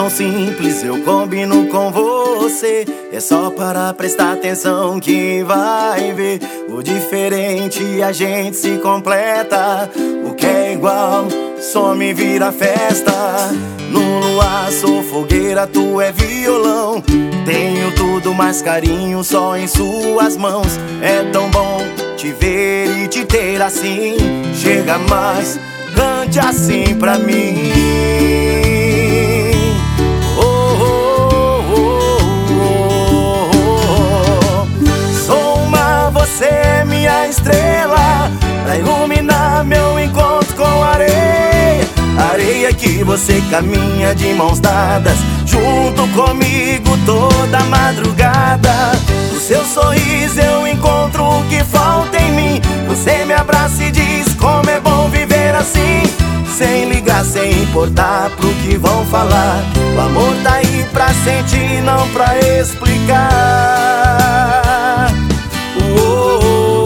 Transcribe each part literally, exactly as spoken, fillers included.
tão simples, eu combino com você. É só para prestar atenção que vai ver. O diferente a gente se completa. O que é igual some e vira festa. No luar sou fogueira, tu é violão. Tenho tudo mais carinho só em suas mãos. É tão bom te ver e te ter assim. Chega mais, cante assim pra mim. Minha estrela, pra iluminar meu encontro com a areia. Areia que você caminha de mãos dadas, junto comigo toda madrugada. No seu sorriso eu encontro o que falta em mim. Você me abraça e diz como é bom viver assim. Sem ligar, sem importar pro que vão falar. O amor tá aí pra sentir, não pra explicar. Uou.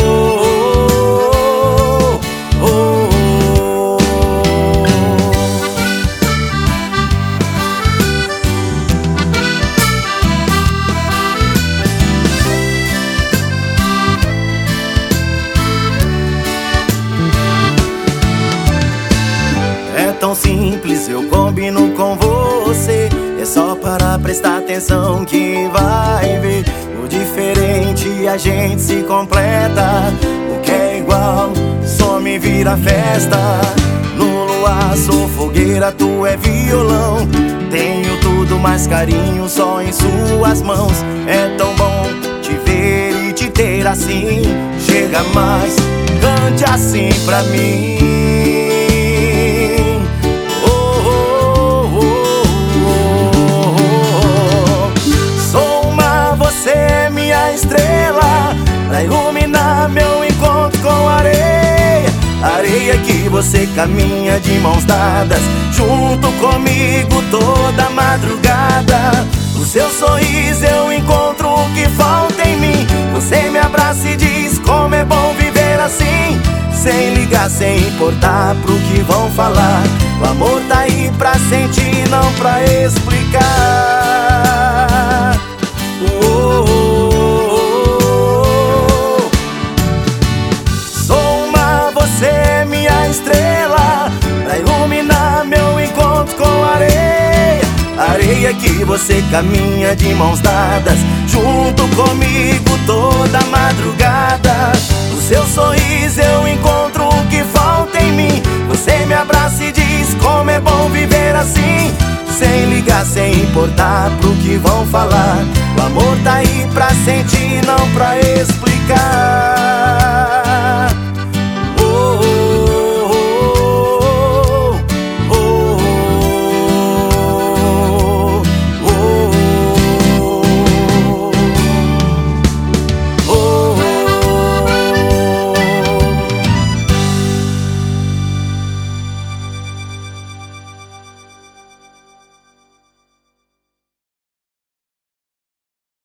Tão simples, eu combino com você. É só para prestar atenção que vai ver. O diferente a gente se completa. O que é igual some e vira festa. No luar sou fogueira, tu é violão. Tenho tudo mais carinho só em suas mãos. É tão bom te ver e te ter assim. Chega mais, cante assim pra mim. Estrela, pra iluminar meu encontro com a areia. Areia que você caminha de mãos dadas, junto comigo toda madrugada. No seu sorriso eu encontro o que falta em mim. Você me abraça e diz como é bom viver assim. Sem ligar, sem importar pro que vão falar. O amor tá aí pra sentir, não pra explicar. Uou. Estrela, pra iluminar meu encontro com a areia. Areia que você caminha de mãos dadas, junto comigo toda madrugada. No seu sorriso eu encontro o que falta em mim. Você me abraça e diz como é bom viver assim. Sem ligar, sem importar pro que vão falar. O amor tá aí pra sentir, não pra explicar.